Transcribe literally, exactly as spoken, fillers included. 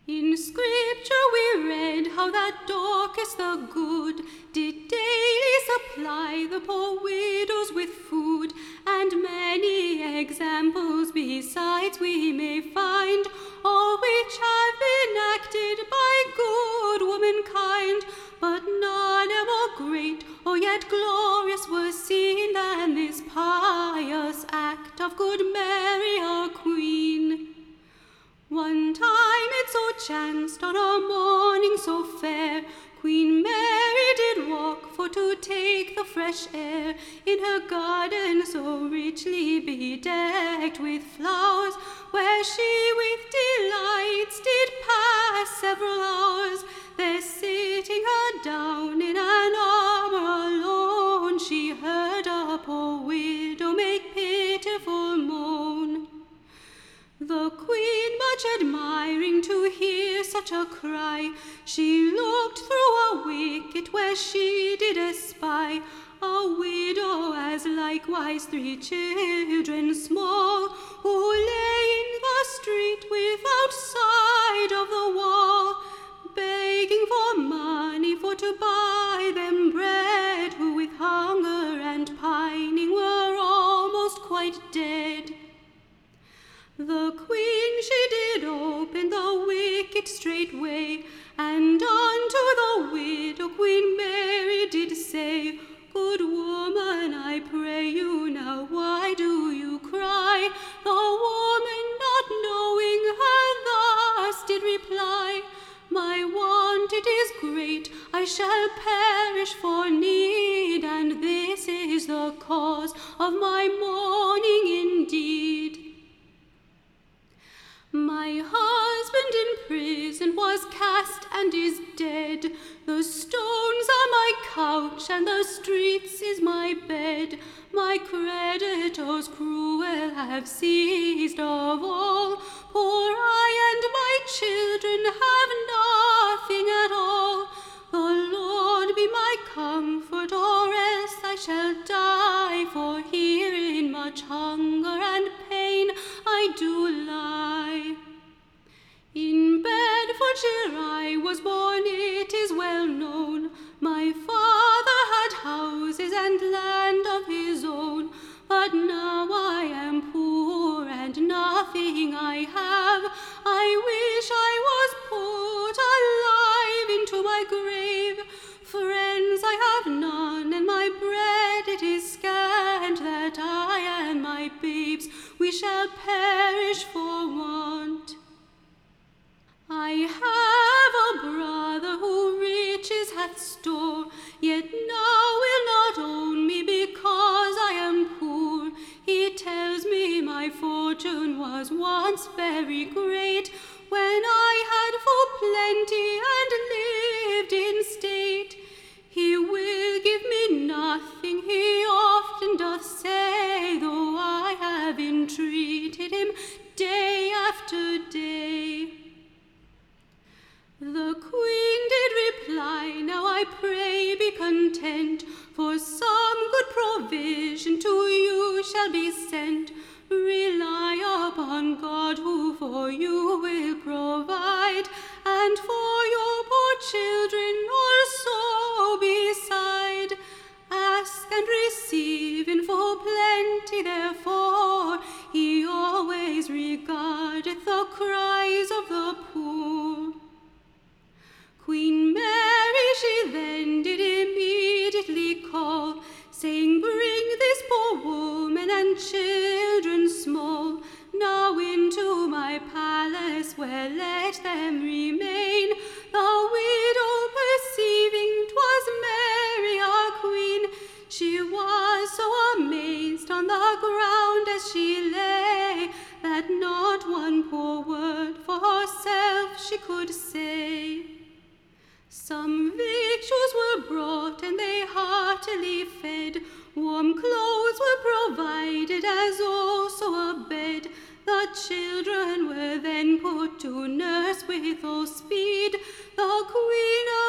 In Scripture we read how that Dorcas the good did daily supply the poor widows with food, and many examples besides we may find, all which have been acted by good womankind, but none more great or yet glorious was seen than this pious act of good Mary our Queen. One time it so chanced on a morning so fair, Queen Mary did walk for to take the fresh air in her garden so richly bedecked with flowers, where she with delights did pass several hours. There sitting her down in an arbour alone, she heard a poor widow make pitiful moan. The queen, much admiring to hear such a cry, she looked through a wicket where she did espy a widow, as likewise three children small, who lay in the street without side of the wall, begging for money for to buy them bread, who with hunger and pining were almost quite dead. The queen she did open the wicket straightway, and unto the widow Queen Mary did say, Good woman, I pray you now, why do you cry? The woman, not knowing her, thus did reply, My want it is great, I shall perish for need, and this is the cause of my mourning indeed. My husband in prison was cast and is dead. The stones are my couch and the streets is my bed. My creditors cruel have seized of all. Poor I and my children have nothing at all. The Lord be my comfort, or else I shall die, for here in much hunger and pain I do lie. In Bedfordshire I was born, it is well known. My father had houses and land of his own, but now I am poor and nothing I have. I wish I was put alive into my grave. Friends I have none, and my bread it is scant, that I and my babes we shall perish for want. I have a brother who riches hath store, yet now will not own me because I am poor. He tells me my fortune was once very great, when I had full plenty and lived in state. He will give me nothing, he often doth say, though I have entreated him day after day. The queen did reply, Now I pray be content, for some good provision to you shall be sent. Rely upon God, who for you will provide, and for your poor children also beside. Ask and receive in full plenty, therefore he always regardeth the cries of the poor. Queen Mary she then did immediately call, saying, Bring this poor woman and children small now into my palace, where let them remain. The widow perceiving 'twas Mary our Queen, she was so amazed on the ground as she lay, that not one poor word for herself she could say. Some victuals were brought, and they heartily fed. Warm clothes were provided, as also a bed. The children were then put to nurse with all speed. The Queen